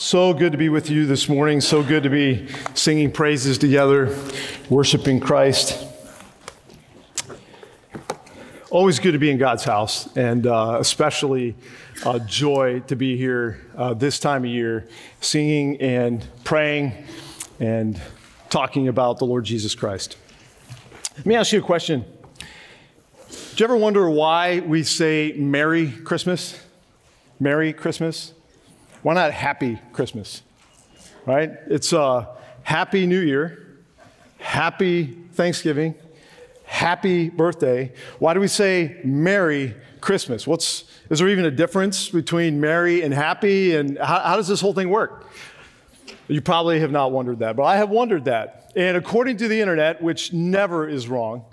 So good to be with you this morning. So good to be singing praises together, worshiping Christ. Always good to be in God's house, and especially joy to be here this time of year, singing and praying and talking about the Lord Jesus Christ. Let me ask you a question. Do you ever wonder why we say Merry Christmas? Merry Christmas? Why not Happy Christmas, right? It's Happy New Year, Happy Thanksgiving, Happy Birthday. Why do we say Merry Christmas? Is there even a difference between merry and happy? And how does this whole thing work? You probably have not wondered that, but I have wondered that. And according to the internet, which never is wrong,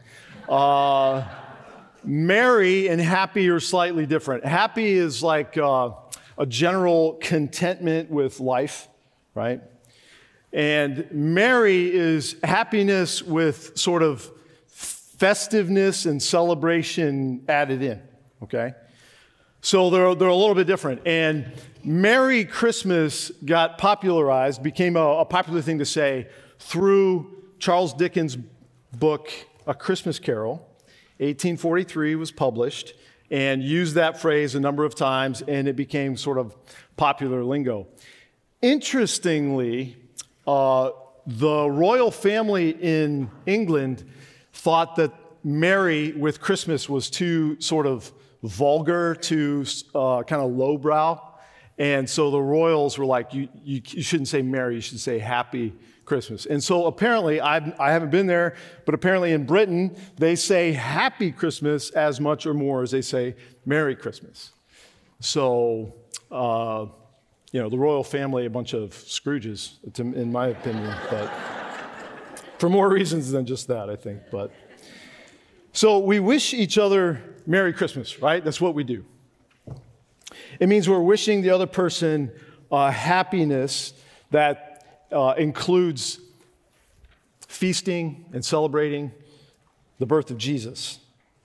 merry and happy are slightly different. Happy is like a general contentment with life, right? And merry is happiness with sort of festiveness and celebration added in, okay? So they're a little bit different. And Merry Christmas got popularized, became a popular thing to say through Charles Dickens' book, A Christmas Carol. 1843 was published, and used that phrase a number of times, and it became sort of popular lingo. Interestingly, the royal family in England thought that merry with Christmas was too sort of vulgar, too kind of lowbrow, and so the royals were like, you shouldn't say merry, you should say happy Christmas. And so apparently, I haven't been there, but apparently in Britain, they say Happy Christmas as much or more as they say Merry Christmas. So, the royal family, a bunch of Scrooges, in my opinion, but for more reasons than just that, I think. But so we wish each other Merry Christmas, right? That's what we do. It means we're wishing the other person happiness that includes feasting and celebrating the birth of Jesus.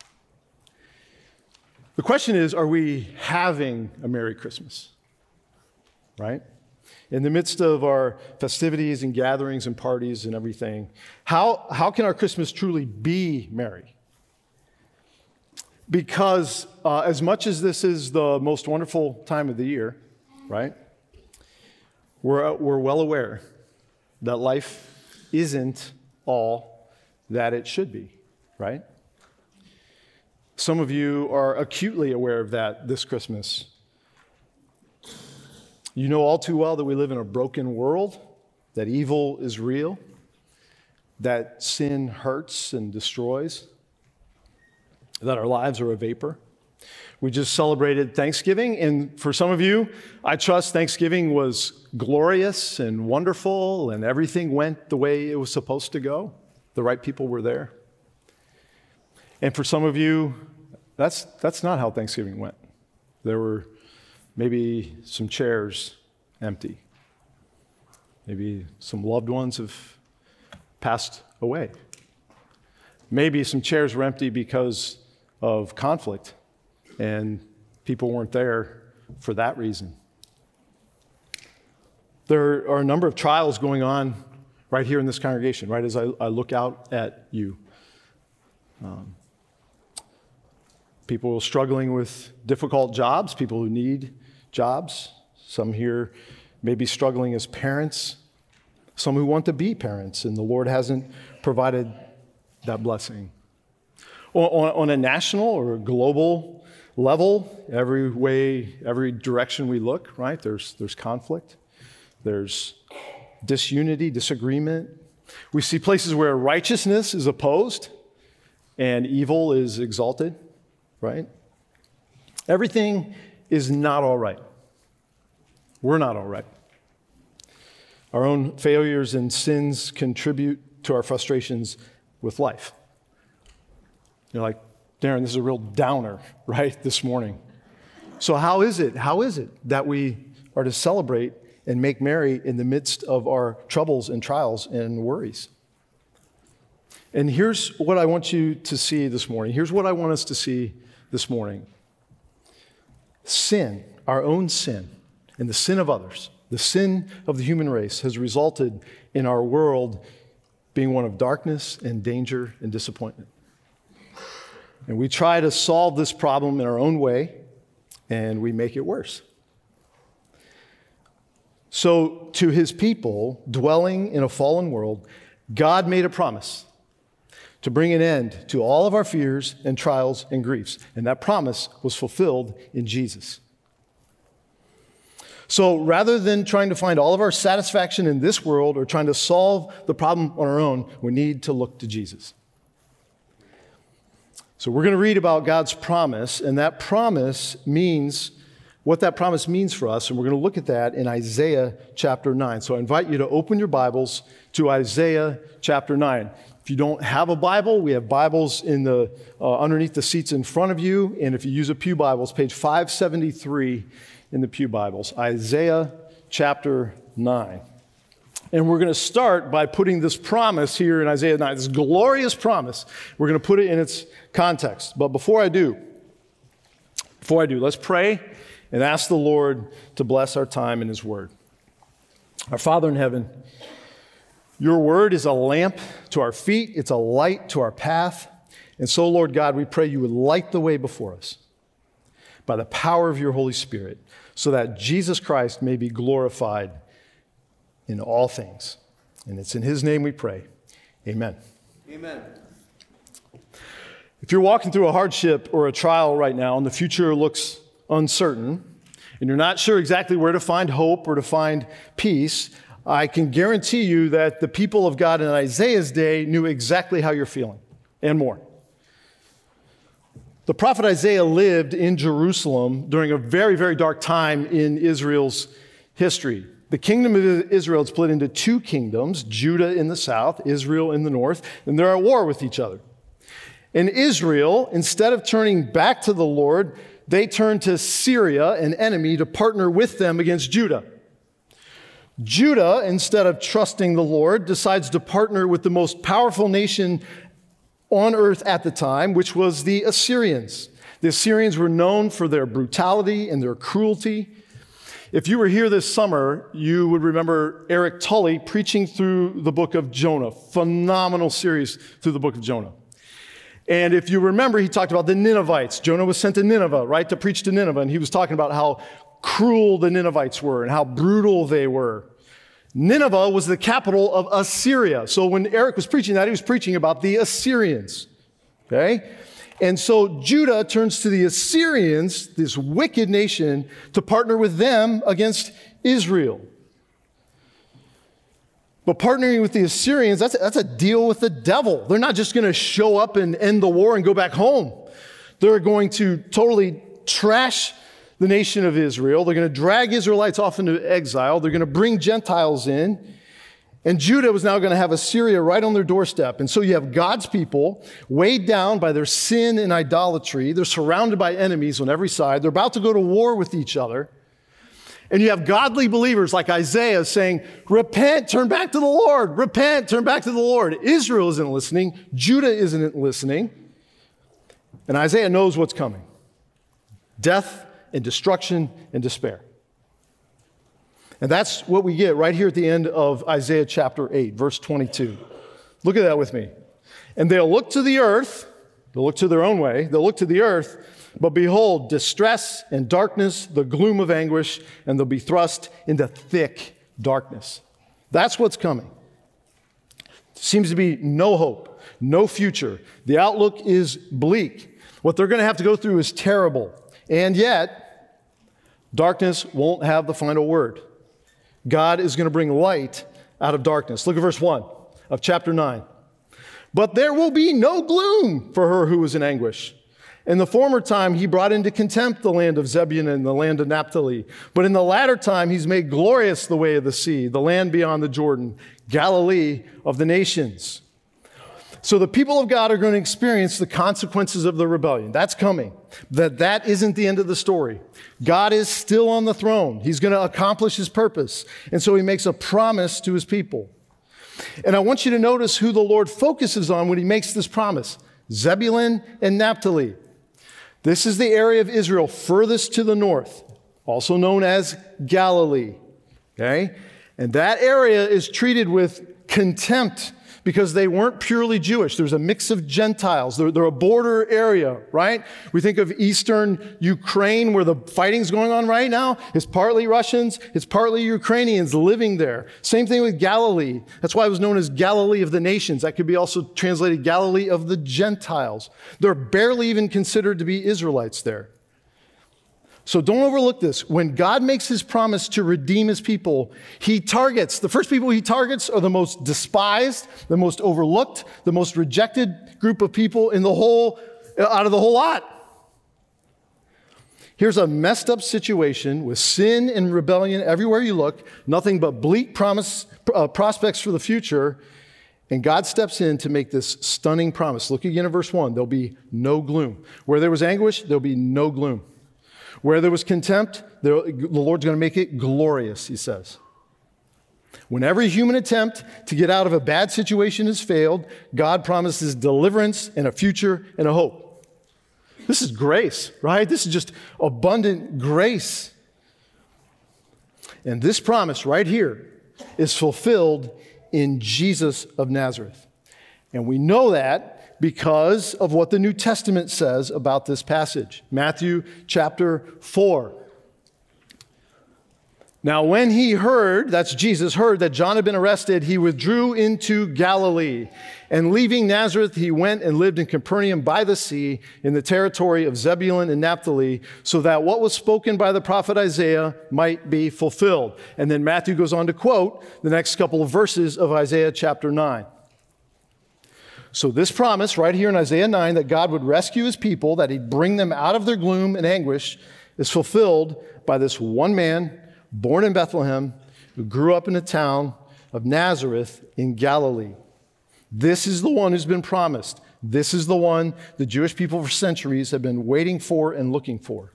The question is, are we having a Merry Christmas? Right? In the midst of our festivities and gatherings and parties and everything, how can our Christmas truly be merry? Because as much as this is the most wonderful time of the year, right, we're well aware that life isn't all that it should be, right? Some of you are acutely aware of that this Christmas. You know all too well that we live in a broken world, that evil is real, that sin hurts and destroys, that our lives are a vapor. We just celebrated Thanksgiving, and for some of you, I trust Thanksgiving was glorious and wonderful, and everything went the way it was supposed to go. The right people were there. And for some of you, that's not how Thanksgiving went. There were maybe some chairs empty. Maybe some loved ones have passed away. Maybe some chairs were empty because of conflict, and people weren't there for that reason. There are a number of trials going on right here in this congregation, right, as I look out at you. People struggling with difficult jobs, people who need jobs. Some here may be struggling as parents, some who want to be parents, and the Lord hasn't provided that blessing. On a national or a global level, every direction we look, right, there's conflict, there's disunity, disagreement. We see places where righteousness is opposed and evil is exalted, right? Everything is not all right. We're not all right. Our own failures and sins contribute to our frustrations with life. You're like, Darren, this is a real downer, right, this morning. So how is it that we are to celebrate and make merry in the midst of our troubles and trials and worries? And here's what I want you to see this morning. Here's what I want us to see this morning. Sin, our own sin, and the sin of others, The sin of the human race has resulted in our world being one of darkness and danger and disappointment. And we try to solve this problem in our own way, and we make it worse. So, to his people dwelling in a fallen world, God made a promise to bring an end to all of our fears and trials and griefs. And that promise was fulfilled in Jesus. So rather than trying to find all of our satisfaction in this world or trying to solve the problem on our own, we need to look to Jesus. So we're going to read about God's promise, and that promise means what that promise means for us, and we're going to look at that in Isaiah chapter 9. So I invite you to open your Bibles to Isaiah chapter 9. If you don't have a Bible, we have Bibles in the underneath the seats in front of you, and if you use a Pew Bible, it's page 573 in the Pew Bibles, Isaiah chapter 9. And we're going to start by putting this promise here in Isaiah 9, this glorious promise. We're going to put it in its context. But before I do, let's pray and ask the Lord to bless our time in his word. Our Father in heaven, your word is a lamp to our feet. It's a light to our path. And so, Lord God, we pray you would light the way before us by the power of your Holy Spirit, so that Jesus Christ may be glorified in all things. And it's in his name we pray. Amen. Amen. If you're walking through a hardship or a trial right now and the future looks uncertain, and you're not sure exactly where to find hope or to find peace, I can guarantee you that the people of God in Isaiah's day knew exactly how you're feeling and more. The prophet Isaiah lived in Jerusalem during a very, very dark time in Israel's history. The kingdom of Israel is split into two kingdoms, Judah in the south, Israel in the north, and they're at war with each other. And Israel, instead of turning back to the Lord, they turned to Syria, an enemy, to partner with them against Judah. Judah, instead of trusting the Lord, decides to partner with the most powerful nation on earth at the time, which was the Assyrians. The Assyrians were known for their brutality and their cruelty. If you were here this summer, you would remember Eric Tully preaching through the book of Jonah. Phenomenal series through the book of Jonah. And if you remember, he talked about the Ninevites. Jonah was sent to Nineveh, right, to preach to Nineveh, and he was talking about how cruel the Ninevites were and how brutal they were. Nineveh was the capital of Assyria. So when Eric was preaching that, he was preaching about the Assyrians, okay? And so Judah turns to the Assyrians, this wicked nation, to partner with them against Israel. But partnering with the Assyrians, that's a deal with the devil. They're not just going to show up and end the war and go back home. They're going to totally trash the nation of Israel. They're going to drag Israelites off into exile. They're going to bring Gentiles in. And Judah was now going to have Assyria right on their doorstep. And so you have God's people weighed down by their sin and idolatry. They're surrounded by enemies on every side. They're about to go to war with each other. And you have godly believers like Isaiah saying, repent, turn back to the Lord. Repent, turn back to the Lord. Israel isn't listening. Judah isn't listening. And Isaiah knows what's coming. Death and destruction and despair. And that's what we get right here at the end of Isaiah chapter 8, verse 22. Look at that with me. And they'll look to the earth, they'll look to their own way, they'll look to the earth, but behold, distress and darkness, the gloom of anguish, and they'll be thrust into thick darkness. That's what's coming. Seems to be no hope, no future. The outlook is bleak. What they're going to have to go through is terrible. And yet, darkness won't have the final word. God is going to bring light out of darkness. Look at verse 1 of chapter 9. But there will be no gloom for her who is in anguish. In the former time, he brought into contempt the land of Zebulun and the land of Naphtali. But in the latter time, he's made glorious the way of the sea, the land beyond the Jordan, Galilee of the nations. So the people of God are going to experience the consequences of the rebellion. That's coming. That isn't the end of the story. God is still on the throne. He's going to accomplish his purpose. And so he makes a promise to his people. And I want you to notice who the Lord focuses on when he makes this promise. Zebulun and Naphtali. This is the area of Israel furthest to the north, also known as Galilee. Okay? And that area is treated with contempt because they weren't purely Jewish. There's a mix of Gentiles. They're a border area, right? We think of eastern Ukraine where the fighting's going on right now. It's partly Russians, it's partly Ukrainians living there. Same thing with Galilee. That's why it was known as Galilee of the nations. That could be also translated Galilee of the Gentiles. They're barely even considered to be Israelites there. So don't overlook this. When God makes his promise to redeem his people, the first people he targets are the most despised, the most overlooked, the most rejected group of people out of the whole lot. Here's a messed up situation with sin and rebellion everywhere you look, nothing but bleak prospects for the future, and God steps in to make this stunning promise. Look again at verse 1. There'll be no gloom. Where there was anguish, there'll be no gloom. Where there was contempt, the Lord's going to make it glorious, he says. When every human attempt to get out of a bad situation has failed, God promises deliverance and a future and a hope. This is grace, right? This is just abundant grace. And this promise right here is fulfilled in Jesus of Nazareth. And we know that because of what the New Testament says about this passage. Matthew chapter 4. Now, when he heard, that's Jesus, heard that John had been arrested, he withdrew into Galilee. And leaving Nazareth, he went and lived in Capernaum by the sea in the territory of Zebulun and Naphtali, so that what was spoken by the prophet Isaiah might be fulfilled. And then Matthew goes on to quote the next couple of verses of Isaiah chapter 9. So this promise right here in Isaiah 9 that God would rescue his people, that he'd bring them out of their gloom and anguish, is fulfilled by this one man born in Bethlehem who grew up in the town of Nazareth in Galilee. This is the one who's been promised. This is the one the Jewish people for centuries have been waiting for and looking for.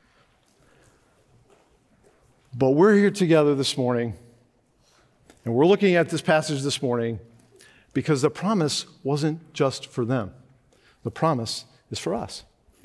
But we're here together this morning, and we're looking at this passage this morning because the promise wasn't just for them. The promise is for us.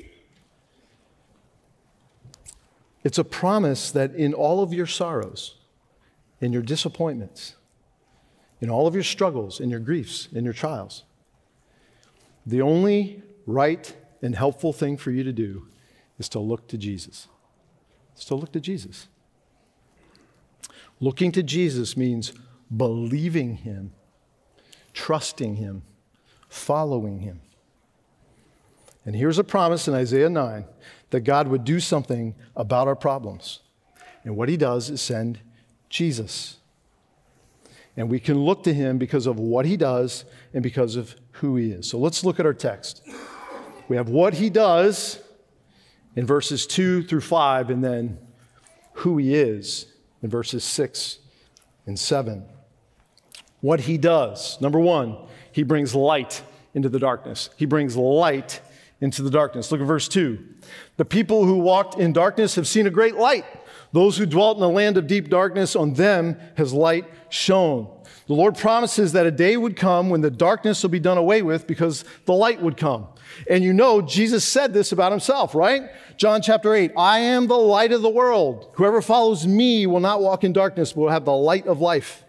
It's a promise that in all of your sorrows, in your disappointments, in all of your struggles, in your griefs, in your trials, the only right and helpful thing for you to do is to look to Jesus. It's to look to Jesus. Looking to Jesus means believing him, trusting him, following him. And here's a promise in Isaiah 9 that God would do something about our problems. And what he does is send Jesus. And we can look to him because of what he does and because of who he is. So let's look at our text. We have what he does in verses 2 through 5, and then who he is in verses 6 and 7. What he does. Number one, he brings light into the darkness. He brings light into the darkness. Look at verse 2. The people who walked in darkness have seen a great light. Those who dwelt in a land of deep darkness, on them has light shone. The Lord promises that a day would come when the darkness will be done away with because the light would come. And you know, Jesus said this about himself, right? John chapter 8, I am the light of the world. Whoever follows me will not walk in darkness, but will have the light of life.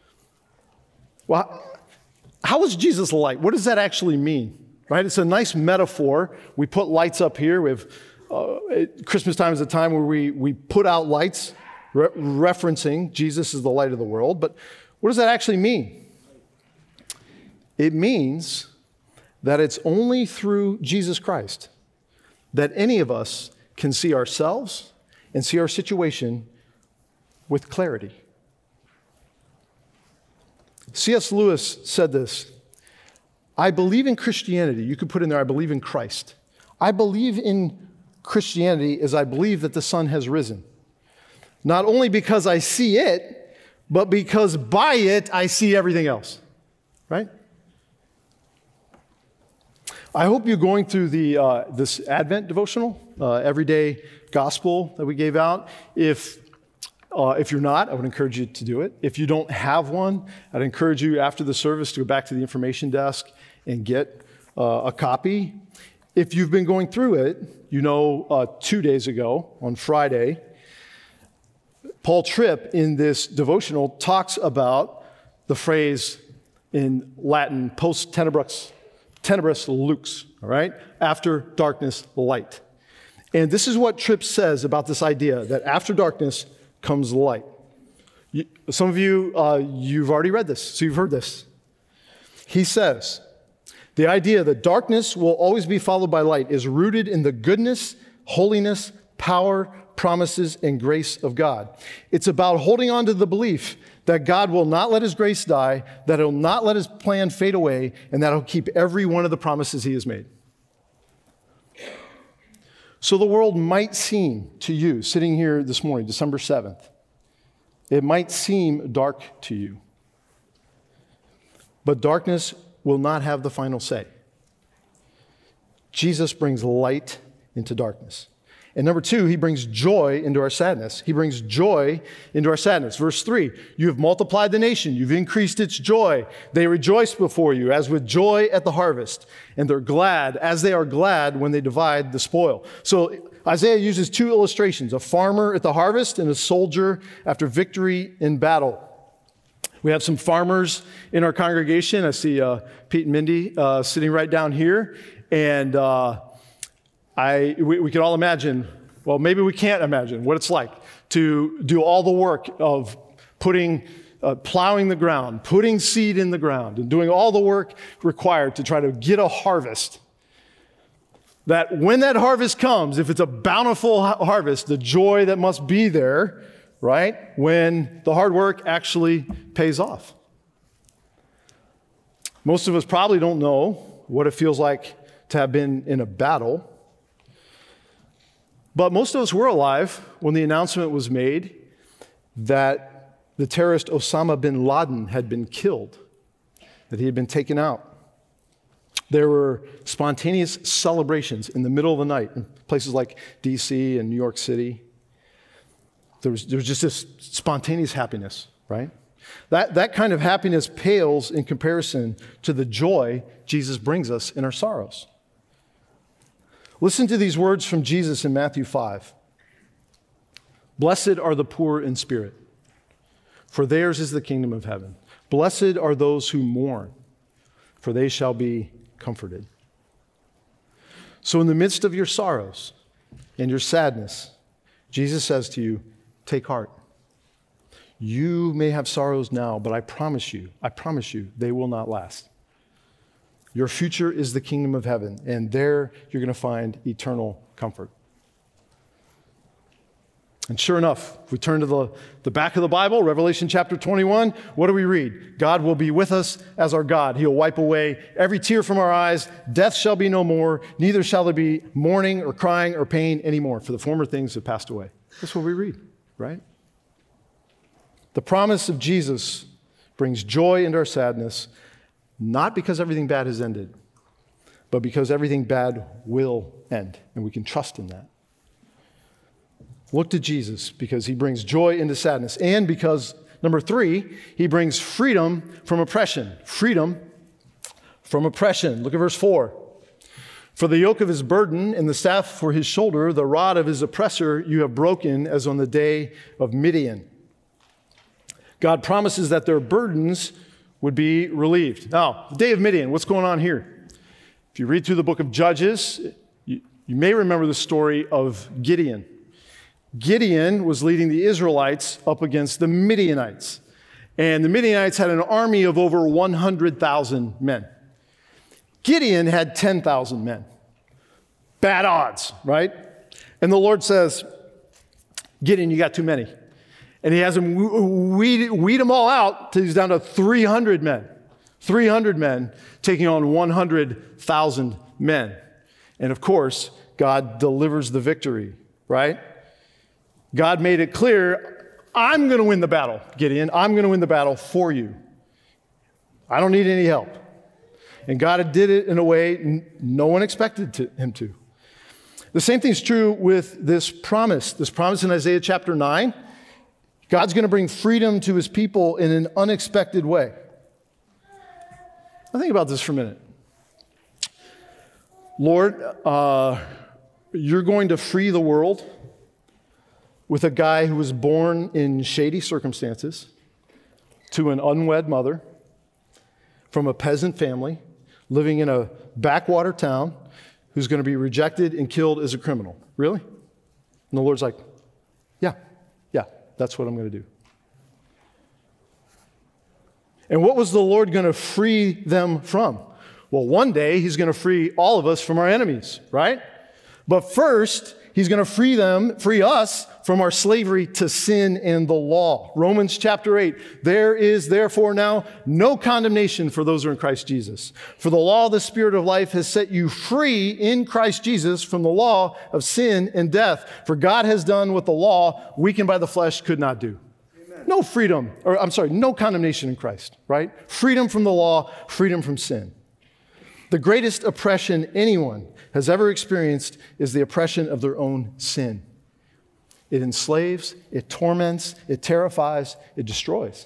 Well, how is Jesus light? What does that actually mean? Right? It's a nice metaphor. We put lights up here. We have Christmas time is a time where we put out lights, referencing Jesus is the light of the world. But what does that actually mean? It means that it's only through Jesus Christ that any of us can see ourselves and see our situation with clarity. C.S. Lewis said this, I believe in Christianity. You could put in there, I believe in Christ. I believe in Christianity as I believe that the sun has risen. Not only because I see it, but because by it I see everything else. Right? I hope you're going through this Advent devotional, everyday gospel that we gave out. If you're not, I would encourage you to do it. If you don't have one, I'd encourage you after the service to go back to the information desk and get a copy. If you've been going through it, you know 2 days ago on Friday, Paul Tripp, in this devotional, talks about the phrase in Latin, post tenebris lux, all right? After darkness, light. And this is what Tripp says about this idea that after darkness comes light. Some of you, you've already read this, so you've heard this. He says, the idea that darkness will always be followed by light is rooted in the goodness, holiness, power, promises, and grace of God. It's about holding on to the belief that God will not let his grace die, that he'll not let his plan fade away, and that he'll keep every one of the promises he has made. So the world might seem to you, sitting here this morning, December 7th, it might seem dark to you. But darkness will not have the final say. Jesus brings light into darkness. And number two, he brings joy into our sadness. He brings joy into our sadness. Verse 3, you have multiplied the nation. You've increased its joy. They rejoice before you as with joy at the harvest. And they're glad as they are glad when they divide the spoil. So Isaiah uses two illustrations, a farmer at the harvest and a soldier after victory in battle. We have some farmers in our congregation. I see Pete and Mindy sitting right down here. And we can all imagine, well, maybe we can't imagine what it's like to do all the work of plowing the ground, putting seed in the ground, and doing all the work required to try to get a harvest. That when that harvest comes, if it's a bountiful harvest, the joy that must be there, right, when the hard work actually pays off. Most of us probably don't know what it feels like to have been in a battle. But most of us were alive when the announcement was made that the terrorist Osama bin Laden had been killed, that he had been taken out. There were spontaneous celebrations in the middle of the night in places like D.C. and New York City. There was just this spontaneous happiness, right? That kind of happiness pales in comparison to the joy Jesus brings us in our sorrows. Listen to these words from Jesus in Matthew 5. Blessed are the poor in spirit, for theirs is the kingdom of heaven. Blessed are those who mourn, for they shall be comforted. So in the midst of your sorrows and your sadness, Jesus says to you, take heart. You may have sorrows now, but I promise you, they will not last. Your future is the kingdom of heaven, and there you're going to find eternal comfort. And sure enough, if we turn to the back of the Bible, Revelation chapter 21, what do we read? God will be with us as our God. He'll wipe away every tear from our eyes. Death shall be no more, neither shall there be mourning or crying or pain anymore, for the former things have passed away. That's what we read, right? The promise of Jesus brings joy into our sadness, not because everything bad has ended, but because everything bad will end, and we can trust in that. Look to Jesus because he brings joy into sadness, and because, number 3, he brings freedom from oppression. Freedom from oppression. Look at verse 4. For the yoke of his burden and the staff for his shoulder, the rod of his oppressor you have broken as on the day of Midian. God promises that their burdens would be relieved. Now, the day of Midian, what's going on here? If you read through the book of Judges, you may remember the story of Gideon. Gideon was leading the Israelites up against the Midianites. And the Midianites had an army of over 100,000 men. Gideon had 10,000 men. Bad odds, right? And the Lord says, Gideon, you got too many. And he has him weed them all out till he's down to 300 men. 300 men taking on 100,000 men. And of course, God delivers the victory, right? God made it clear, I'm going to win the battle, Gideon. I'm going to win the battle for you. I don't need any help. And God did it in a way no one expected him to. The same thing's true with this promise in Isaiah chapter 9. God's going to bring freedom to his people in an unexpected way. Now think about this for a minute. Lord, you're going to free the world, with a guy who was born in shady circumstances to an unwed mother from a peasant family living in a backwater town who's going to be rejected and killed as a criminal. Really? And the Lord's like, yeah, that's what I'm going to do. And what was the Lord going to free them from? Well, one day he's going to free all of us from our enemies, right? But first, he's going to free us from our slavery to sin and the law. Romans chapter 8, there is therefore now no condemnation for those who are in Christ Jesus. For the law of the Spirit of life has set you free in Christ Jesus from the law of sin and death. For God has done what the law, weakened by the flesh, could not do. No no condemnation in Christ, right? Freedom from the law, freedom from sin. The greatest oppression anyone has ever experienced is the oppression of their own sin. It enslaves, it torments, it terrifies, it destroys.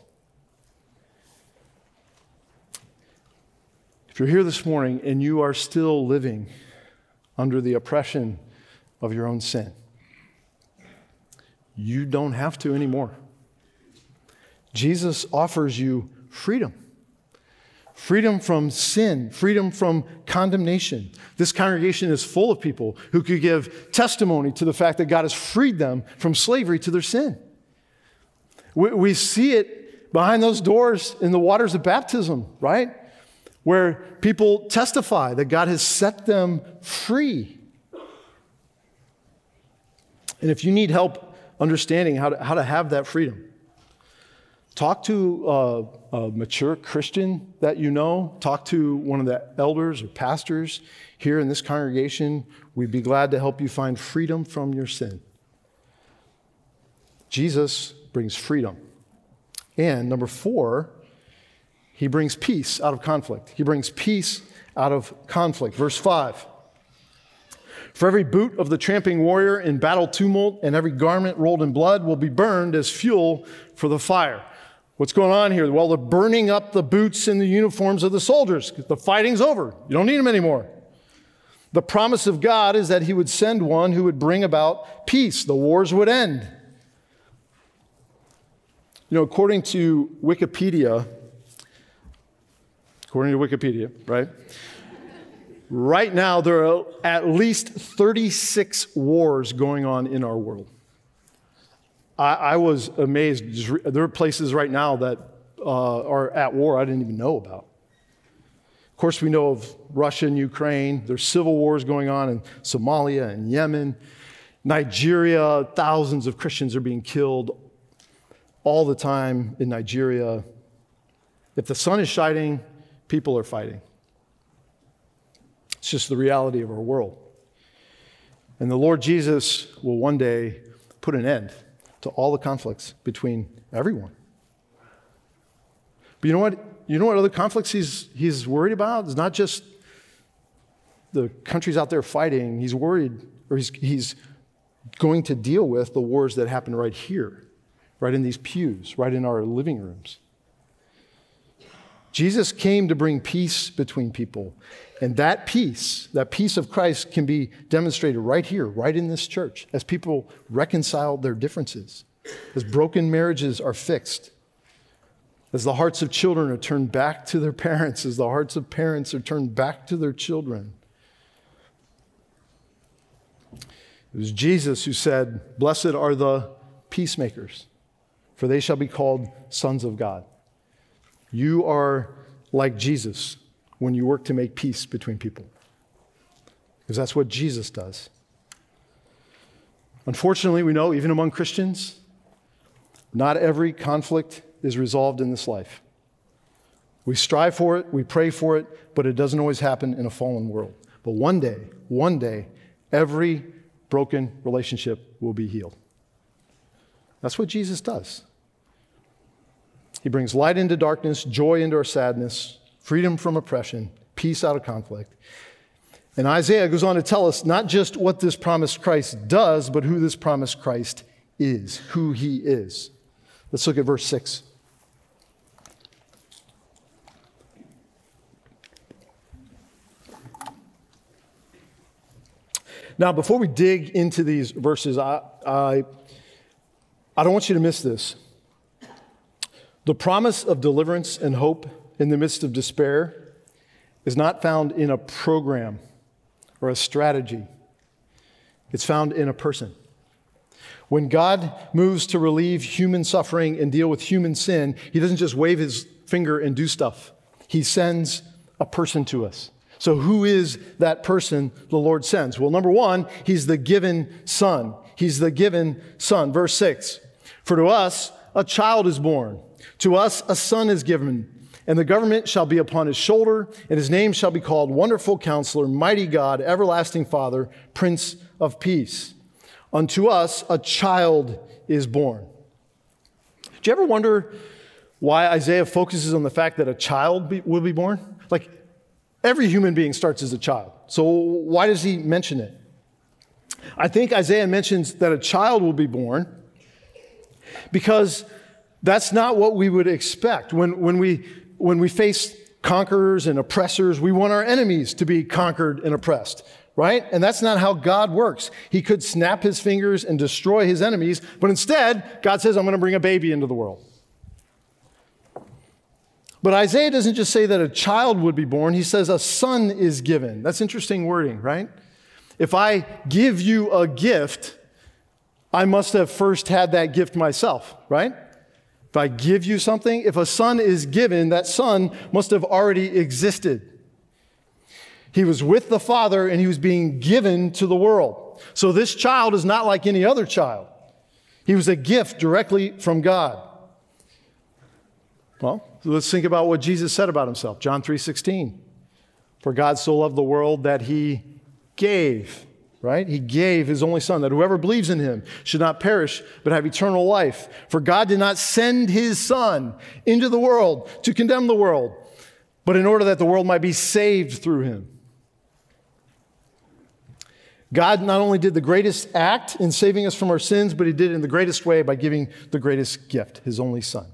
If you're here this morning and you are still living under the oppression of your own sin, you don't have to anymore. Jesus offers you freedom. Freedom from sin, freedom from condemnation. This congregation is full of people who could give testimony to the fact that God has freed them from slavery to their sin. We see it behind those doors in the waters of baptism, right? Where people testify that God has set them free. And if you need help understanding how to have that freedom, talk to a mature Christian that you know. Talk to one of the elders or pastors here in this congregation. We'd be glad to help you find freedom from your sin. Jesus brings freedom. And number 4, he brings peace out of conflict. He brings peace out of conflict. Verse 5. For every boot of the tramping warrior in battle tumult and every garment rolled in blood will be burned as fuel for the fire. What's going on here? Well, they're burning up the boots and the uniforms of the soldiers. The fighting's over. You don't need them anymore. The promise of God is that he would send one who would bring about peace. The wars would end. You know, according to Wikipedia, right? Right now, there are at least 36 wars going on in our world. I was amazed. There are places right now that are at war I didn't even know about. Of course, we know of Russia and Ukraine. There's civil wars going on in Somalia and Yemen. Nigeria, thousands of Christians are being killed all the time in Nigeria. If the sun is shining, people are fighting. It's just the reality of our world. And the Lord Jesus will one day put an end to all the conflicts between everyone. But you know what? You know what other conflicts he's worried about? It's not just the countries out there fighting. He's worried, or he's going to deal with the wars that happen right here, right in these pews, right in our living rooms. Jesus came to bring peace between people. And that peace of Christ can be demonstrated right here, right in this church, as people reconcile their differences, as broken marriages are fixed, as the hearts of children are turned back to their parents, as the hearts of parents are turned back to their children. It was Jesus who said, "Blessed are the peacemakers, for they shall be called sons of God." You are like Jesus when you work to make peace between people, because that's what Jesus does. Unfortunately, we know, even among Christians, not every conflict is resolved in this life. We strive for it, we pray for it, but it doesn't always happen in a fallen world. But one day, every broken relationship will be healed. That's what Jesus does. He brings light into darkness, joy into our sadness, freedom from oppression, peace out of conflict. And Isaiah goes on to tell us not just what this promised Christ does, but who this promised Christ is, who he is. Let's look at verse 6. Now, before we dig into these verses, I I don't want you to miss this. The promise of deliverance and hope in the midst of despair is not found in a program or a strategy. It's found in a person. When God moves to relieve human suffering and deal with human sin, he doesn't just wave his finger and do stuff. He sends a person to us. So who is that person the Lord sends? Well, number one, he's the given Son. He's the given Son. Verse 6, for to us a child is born, to us a son is given, and the government shall be upon his shoulder, and his name shall be called Wonderful Counselor, Mighty God, Everlasting Father, Prince of Peace. Unto us a child is born. Do you ever wonder why Isaiah focuses on the fact that a child will be born? Like, every human being starts as a child. So why does he mention it? I think Isaiah mentions that a child will be born because that's not what we would expect. When we face conquerors and oppressors, we want our enemies to be conquered and oppressed, right? And that's not how God works. He could snap his fingers and destroy his enemies, but instead, God says, I'm going to bring a baby into the world. But Isaiah doesn't just say that a child would be born. He says a son is given. That's interesting wording, right? If I give you a gift, I must have first had that gift myself, right? If I give you something, if a son is given, that son must have already existed. He was with the Father and he was being given to the world. So this child is not like any other child. He was a gift directly from God. Well, let's think about what Jesus said about himself. John 3:16. For God so loved the world that he gave, right? He gave his only son, that whoever believes in him should not perish, but have eternal life. For God did not send his son into the world to condemn the world, but in order that the world might be saved through him. God not only did the greatest act in saving us from our sins, but he did it in the greatest way by giving the greatest gift, his only son.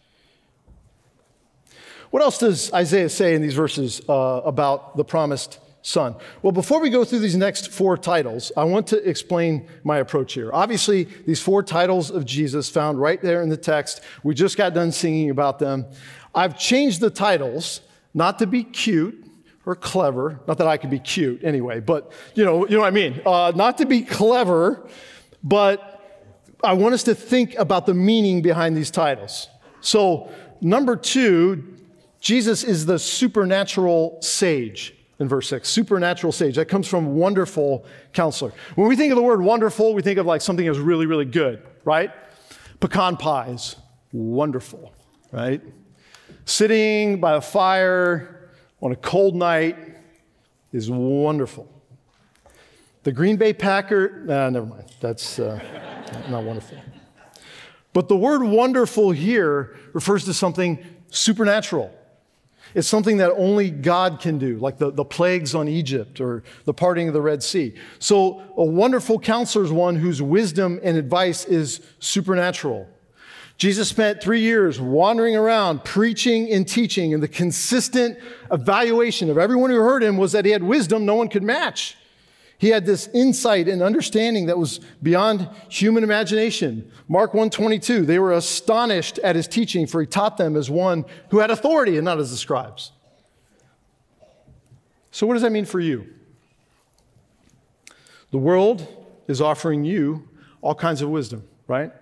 What else does Isaiah say in these verses about the promised son? Well, before we go through these next four titles, I want to explain my approach here. Obviously, these four titles of Jesus found right there in the text. We just got done singing about them. I've changed the titles not to be cute or clever. Not that I could be cute anyway, but you know what I mean. Not to be clever, but I want us to think about the meaning behind these titles. So, number 2, Jesus is the supernatural sage in verse 6. Supernatural sage. That comes from Wonderful Counselor. When we think of the word wonderful, we think of like something that's really, really good, right? Pecan pies, wonderful, right? Sitting by a fire on a cold night is wonderful. The Green Bay Packers, never mind. That's not wonderful. But the word wonderful here refers to something supernatural. It's something that only God can do, like the plagues on Egypt or the parting of the Red Sea. So a wonderful counselor is one whose wisdom and advice is supernatural. Jesus spent 3 years wandering around, preaching and teaching, and the consistent evaluation of everyone who heard him was that he had wisdom no one could match. He had this insight and understanding that was beyond human imagination. Mark 1:22, they were astonished at his teaching, for he taught them as one who had authority and not as the scribes. So what does that mean for you? The world is offering you all kinds of wisdom, right?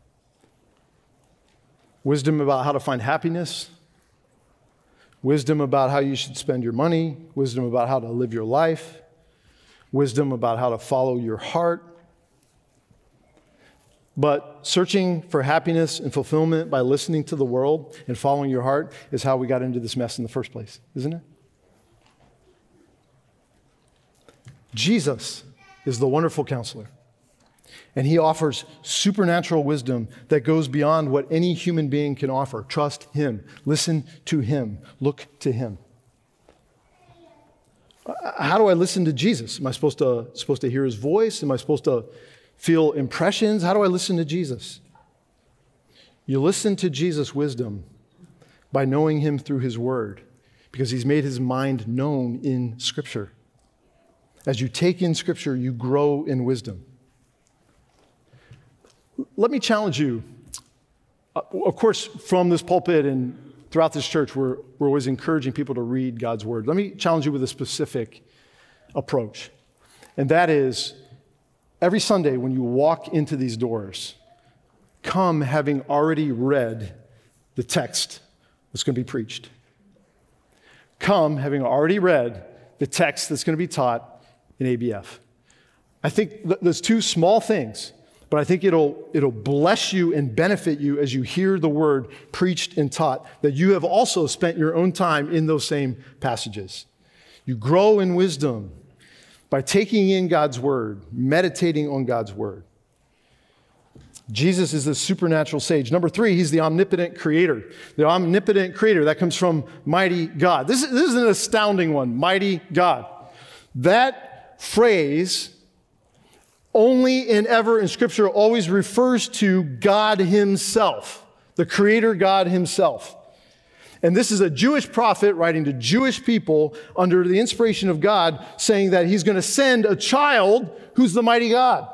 Wisdom about how to find happiness, wisdom about how you should spend your money, wisdom about how to live your life, wisdom about how to follow your heart. But searching for happiness and fulfillment by listening to the world and following your heart is how we got into this mess in the first place, isn't it? Jesus is the wonderful counselor, and he offers supernatural wisdom that goes beyond what any human being can offer. Trust him. Listen to him. Look to him. How do I listen to Jesus? Am I supposed to hear his voice? Am I supposed to feel impressions? How do I listen to Jesus? You listen to Jesus' wisdom by knowing him through his word, because he's made his mind known in Scripture. As you take in Scripture, you grow in wisdom. let me challenge you. Of course, from this pulpit and throughout this church, we're always encouraging people to read God's word. Let me challenge you with a specific approach. And that is, every Sunday when you walk into these doors, come having already read the text that's going to be preached. Come having already read the text that's going to be taught in ABF. I think there's two small things, but I think it'll bless you and benefit you as you hear the word preached and taught, that you have also spent your own time in those same passages. You grow in wisdom by taking in God's word, meditating on God's word. Jesus is the supernatural sage. Number 3, he's the omnipotent creator. The omnipotent creator, that comes from mighty God. This is an astounding one, mighty God. That phrase only and ever in Scripture always refers to God himself, the creator God himself. And this is a Jewish prophet writing to Jewish people under the inspiration of God, saying that he's going to send a child who's the mighty God.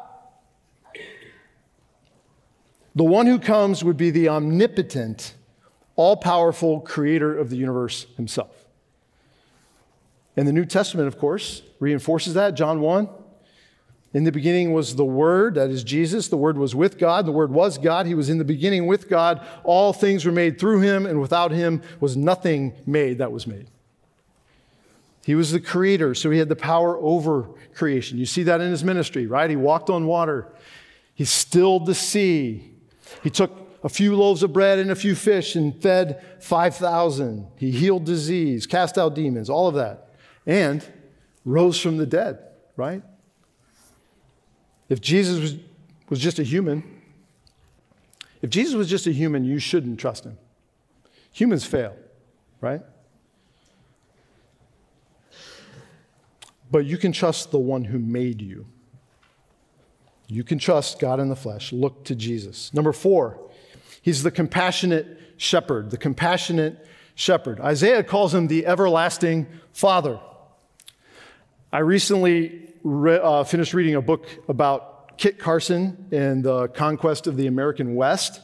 The one who comes would be the omnipotent, all-powerful creator of the universe himself. And the New Testament, of course, reinforces that. John 1, in the beginning was the Word, that is Jesus. The Word was with God. The Word was God. He was in the beginning with God. All things were made through him, and without him was nothing made that was made. He was the creator, so he had the power over creation. You see that in his ministry, right? He walked on water. He stilled the sea. He took a few loaves of bread and a few fish and fed 5,000. He healed disease, cast out demons, all of that, and rose from the dead, right? If Jesus was just a human, you shouldn't trust him. Humans fail, right? But you can trust the one who made you. You can trust God in the flesh. Look to Jesus. Number 4, he's the compassionate shepherd, the compassionate shepherd. Isaiah calls him the everlasting Father. I recently finished reading a book about Kit Carson and the conquest of the American West.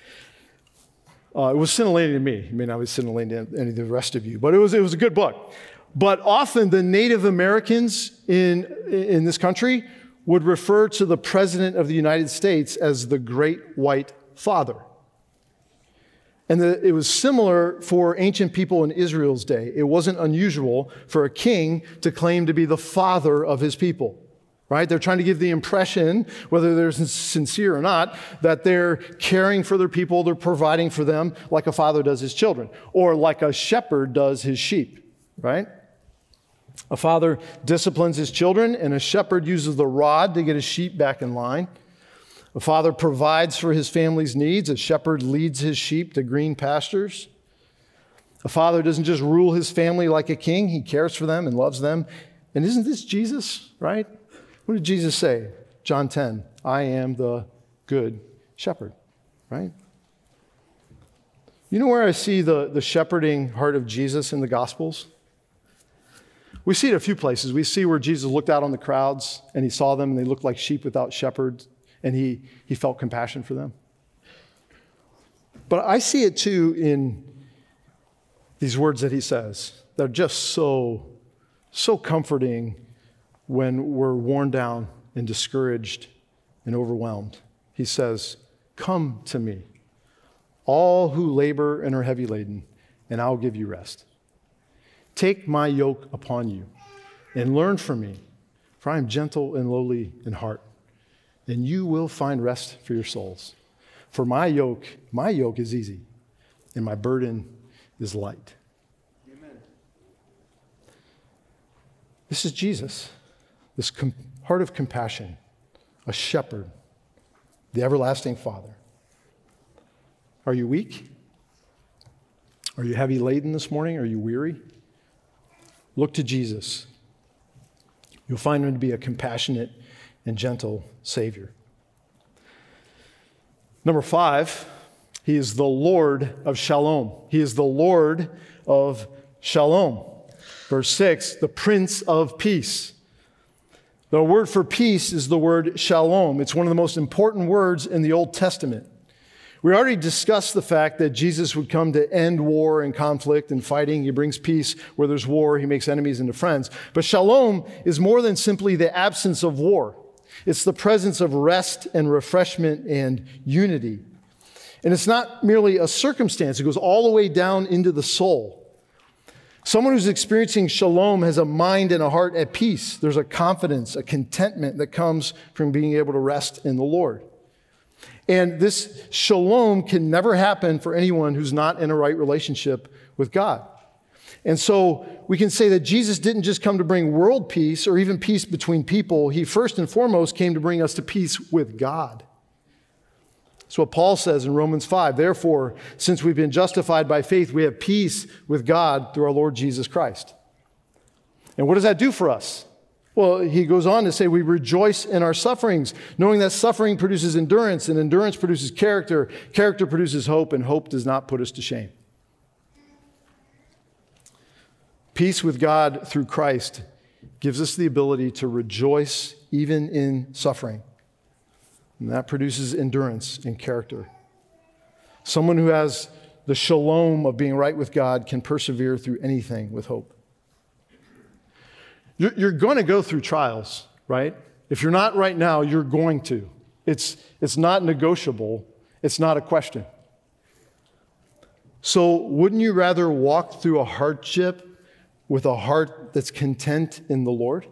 It was scintillating to me. It may not be scintillating to any of the rest of you, but it was a good book. But often the Native Americans in this country would refer to the President of the United States as the Great White Father. And it was similar for ancient people in Israel's day. It wasn't unusual for a king to claim to be the father of his people, right? They're trying to give the impression, whether they're sincere or not, that they're caring for their people, they're providing for them like a father does his children, or like a shepherd does his sheep, right? A father disciplines his children, and a shepherd uses the rod to get his sheep back in line. A father provides for his family's needs. A shepherd leads his sheep to green pastures. A father doesn't just rule his family like a king. He cares for them and loves them. And isn't this Jesus, right? What did Jesus say? John 10, I am the good shepherd, right? You know where I see the shepherding heart of Jesus in the Gospels? We see it a few places. We see where Jesus looked out on the crowds and he saw them and they looked like sheep without shepherds, and he felt compassion for them. But I see it too in these words that he says. They're just so comforting when we're worn down and discouraged and overwhelmed. He says, come to me, all who labor and are heavy laden, and I'll give you rest. Take my yoke upon you and learn from me, for I am gentle and lowly in heart, and you will find rest for your souls. For my yoke is easy, and my burden is light. Amen. This is Jesus, this heart of compassion, a shepherd, the everlasting Father. Are you weak? Are you heavy laden this morning? Are you weary? Look to Jesus. You'll find him to be a compassionate and gentle Savior. Number 5, he is the Lord of Shalom. He is the Lord of Shalom. Verse 6, the Prince of Peace. The word for peace is the word shalom. It's one of the most important words in the Old Testament. We already discussed the fact that Jesus would come to end war and conflict and fighting. He brings peace where there's war. He makes enemies into friends. But shalom is more than simply the absence of war. It's the presence of rest and refreshment and unity. And it's not merely a circumstance. It goes all the way down into the soul. Someone who's experiencing shalom has a mind and a heart at peace. There's a confidence, a contentment that comes from being able to rest in the Lord. And this shalom can never happen for anyone who's not in a right relationship with God. And so we can say that Jesus didn't just come to bring world peace or even peace between people. He first and foremost came to bring us to peace with God. That's what Paul says in Romans 5. Therefore, since we've been justified by faith, we have peace with God through our Lord Jesus Christ. And what does that do for us? Well, he goes on to say we rejoice in our sufferings, knowing that suffering produces endurance, and endurance produces character. Character produces hope, and hope does not put us to shame. Peace with God through Christ gives us the ability to rejoice even in suffering. And that produces endurance and character. Someone who has the shalom of being right with God can persevere through anything with hope. You're going to go through trials, right? If you're not right now, you're going to. It's not negotiable. It's not a question. So wouldn't you rather walk through a hardship with a heart that's content in the Lord?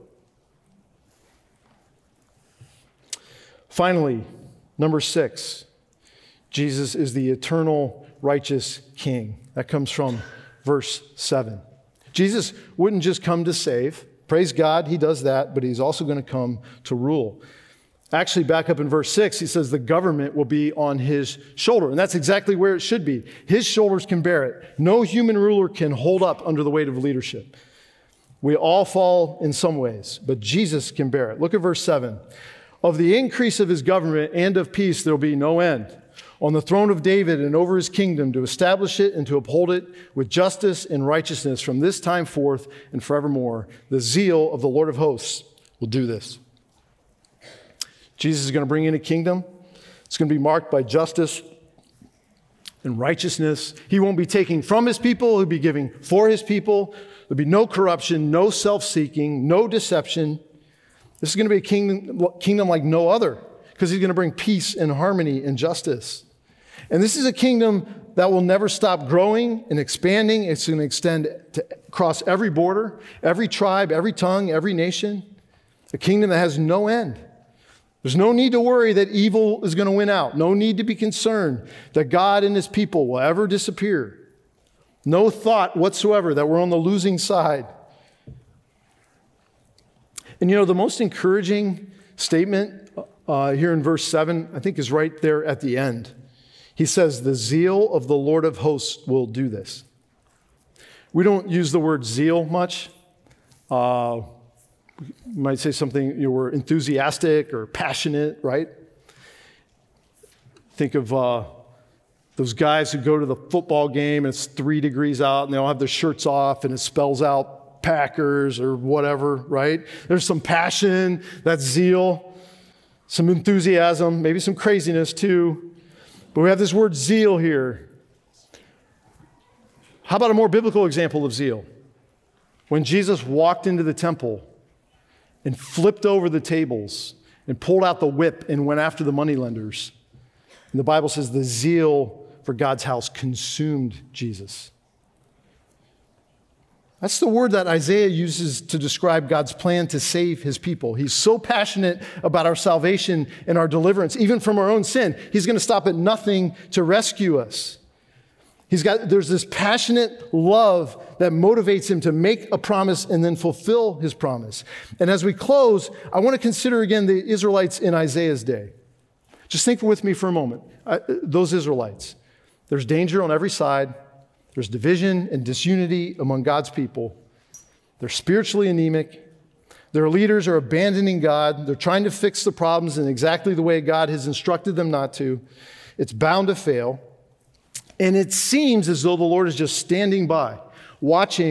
Finally, number 6, Jesus is the eternal righteous King. That comes from verse 7. Jesus wouldn't just come to save. Praise God, he does that, but he's also going to come to rule. Actually, back up in verse 6, he says the government will be on his shoulder, and that's exactly where it should be. His shoulders can bear it. No human ruler can hold up under the weight of leadership. We all fall in some ways, but Jesus can bear it. Look at verse 7. Of the increase of his government and of peace, there will be no end. On the throne of David and over his kingdom, to establish it and to uphold it with justice and righteousness from this time forth and forevermore. The zeal of the Lord of hosts will do this. Jesus is going to bring in a kingdom. It's going to be marked by justice and righteousness. He won't be taking from his people. He'll be giving for his people. There'll be no corruption, no self-seeking, no deception. This is going to be a kingdom like no other, because he's going to bring peace and harmony and justice. And this is a kingdom that will never stop growing and expanding. It's going to extend across every border, every tribe, every tongue, every nation. A kingdom that has no end. There's no need to worry that evil is going to win out. No need to be concerned that God and his people will ever disappear. No thought whatsoever that we're on the losing side. And you know, the most encouraging statement here in verse 7, I think, is right there at the end. He says, the zeal of the Lord of hosts will do this. We don't use the word zeal much. You might say something, we're enthusiastic or passionate, right? Think of those guys who go to the football game and it's 3 degrees out and they all have their shirts off and it spells out Packers or whatever, right? There's some passion, that's zeal, some enthusiasm, maybe some craziness too. But we have this word zeal here. How about a more biblical example of zeal? When Jesus walked into the temple and flipped over the tables and pulled out the whip and went after the moneylenders. And the Bible says the zeal for God's house consumed Jesus. That's the word that Isaiah uses to describe God's plan to save his people. He's so passionate about our salvation and our deliverance, even from our own sin. He's going to stop at nothing to rescue us. There's this passionate love that motivates him to make a promise and then fulfill his promise. And as we close, I want to consider again the Israelites in Isaiah's day. Just think with me for a moment. Those Israelites. There's danger on every side. There's division and disunity among God's people. They're spiritually anemic. Their leaders are abandoning God. They're trying to fix the problems in exactly the way God has instructed them not to. It's bound to fail. And it seems as though the Lord is just standing by, watching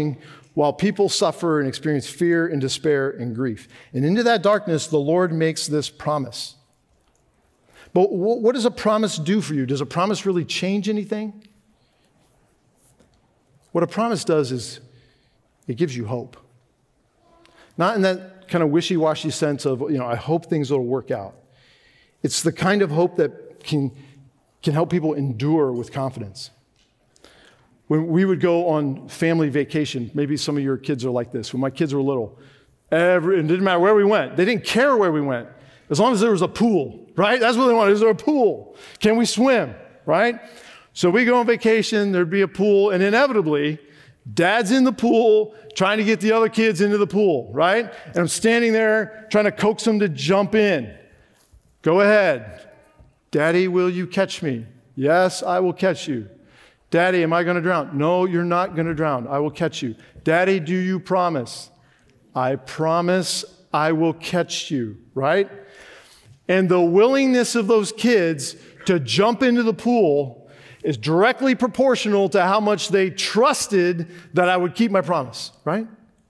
while people suffer and experience fear and despair and grief. And into that darkness, the Lord makes this promise. But what does a promise do for you? Does a promise really change anything? What a promise does is it gives you hope. Not in that kind of wishy-washy sense of, I hope things will work out. It's the kind of hope that can help people endure with confidence. When we would go on family vacation, maybe some of your kids are like this. When my kids were little, it didn't matter where we went. They didn't care where we went, as long as there was a pool, right? That's what they wanted. Is there a pool? Can we swim, right? So we go on vacation, there'd be a pool, and inevitably, Dad's in the pool trying to get the other kids into the pool, right? And I'm standing there trying to coax them to jump in. Go ahead. Daddy, will you catch me? Yes, I will catch you. Daddy, am I going to drown? No, you're not going to drown. I will catch you. Daddy, do you promise? I promise I will catch you, right? And the willingness of those kids to jump into the pool is directly proportional to how much they trusted that I would keep my promise, right?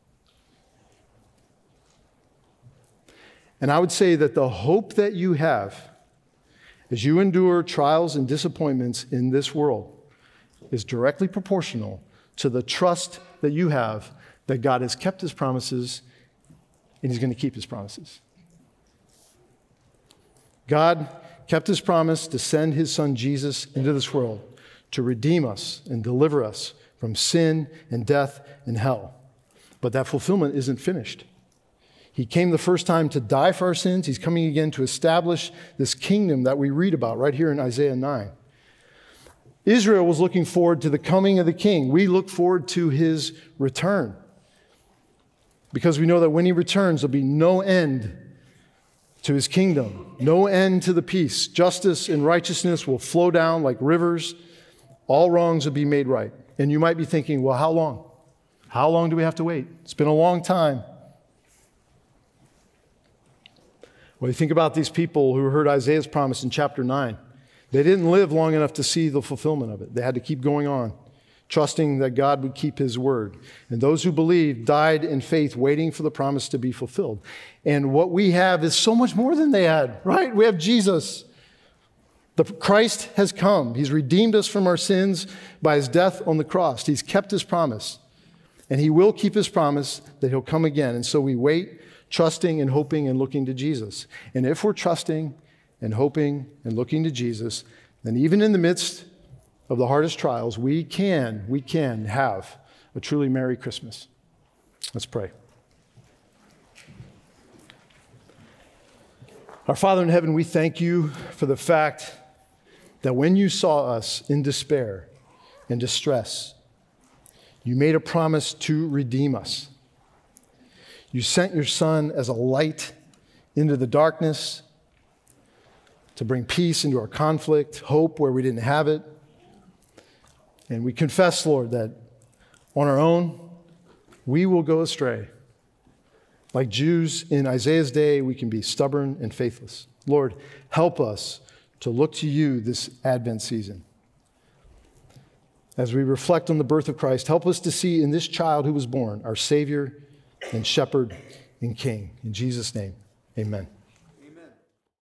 And I would say that the hope that you have as you endure trials and disappointments in this world is directly proportional to the trust that you have that God has kept his promises and he's going to keep his promises. God kept his promise to send his son Jesus into this world to redeem us and deliver us from sin and death and hell. But that fulfillment isn't finished. He came the first time to die for our sins. He's coming again to establish this kingdom that we read about right here in Isaiah 9. Israel was looking forward to the coming of the king. We look forward to his return because we know that when he returns, there'll be no end to his kingdom, no end to the peace. Justice and righteousness will flow down like rivers. All wrongs will be made right. And you might be thinking, well, how long? How long do we have to wait? It's been a long time. Well, you think about these people who heard Isaiah's promise in chapter 9. They didn't live long enough to see the fulfillment of it. They had to keep going on, trusting that God would keep his word. And those who believed died in faith, waiting for the promise to be fulfilled. And what we have is so much more than they had, right? We have Jesus. Christ has come. He's redeemed us from our sins by his death on the cross. He's kept his promise. And he will keep his promise that he'll come again. And so we wait, trusting and hoping and looking to Jesus. And if we're trusting and hoping and looking to Jesus, then even in the midst of the hardest trials, we can have a truly Merry Christmas. Let's pray. Our Father in heaven, we thank you for the fact that when you saw us in despair and distress, you made a promise to redeem us. You sent your Son as a light into the darkness to bring peace into our conflict, hope where we didn't have it. And we confess, Lord, that on our own, we will go astray. Like Jews in Isaiah's day, we can be stubborn and faithless. Lord, help us to look to you this Advent season. As we reflect on the birth of Christ, help us to see in this child who was born our Savior and Shepherd and King. In Jesus' name, amen.